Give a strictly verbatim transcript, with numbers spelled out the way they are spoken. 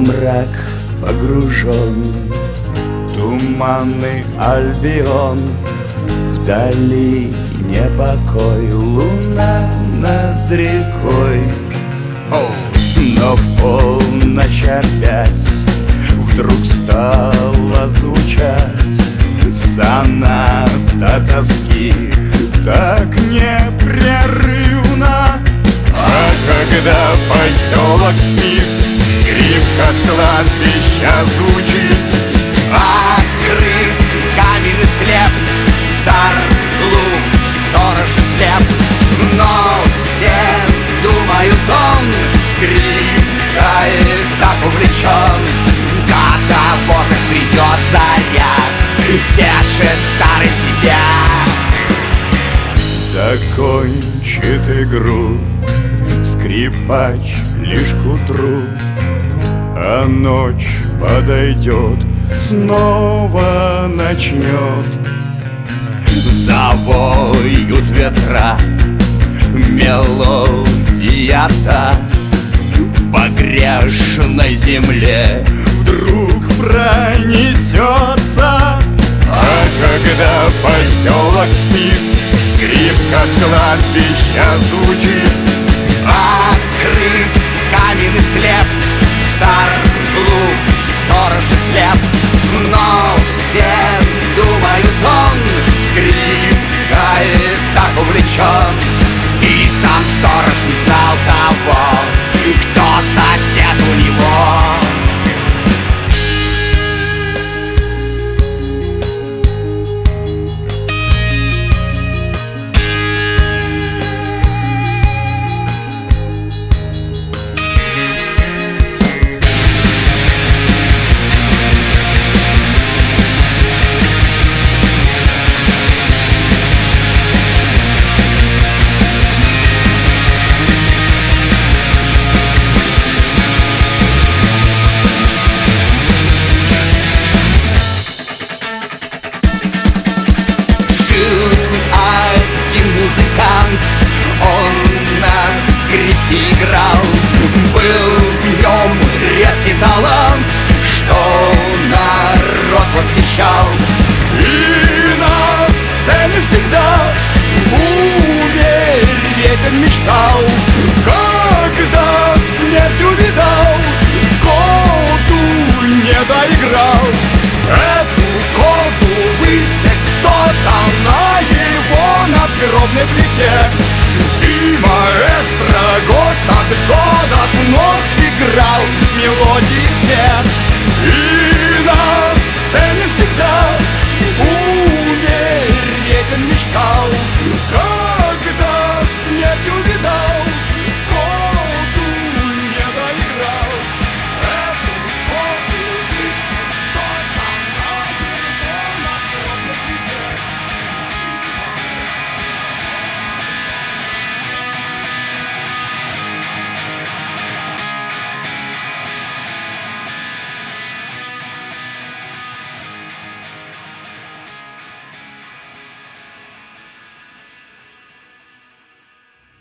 мрак погружен, туманный Альбион, вдали непокой, луна над рекой. Но в полночь опять вдруг стала звучать соната тоски, так непрерывно. А когда поселок спит, скрипка с кладбища звучит. Открыт каменный склеп, стар, глух, сторож и слеп, но все думают, он скрипкой так увлечен. Когда вот как придет заря, тешит старый себя. Закончит игру скрипач лишь к утру, а ночь подойдет, снова начнет. Завоют ветра, мелодия та по грешной земле вдруг пронесется. А когда поселок спит, скрипка с кладбища звучит. Открыт каменный склеп, стар, глух, сторож и слеп, но все думают, он скрипкой так увлечен. И сам сторож не знал того, кто сосед у него. Он на скрипке играл, был в нем редкий талант, что народ восхищал. И на сцене всегда умереть он мечтал. Когда смерть увидал, коду не доиграл. Эту коду высек кто-то на его надгробной плите. И маэстро год от года вновь играл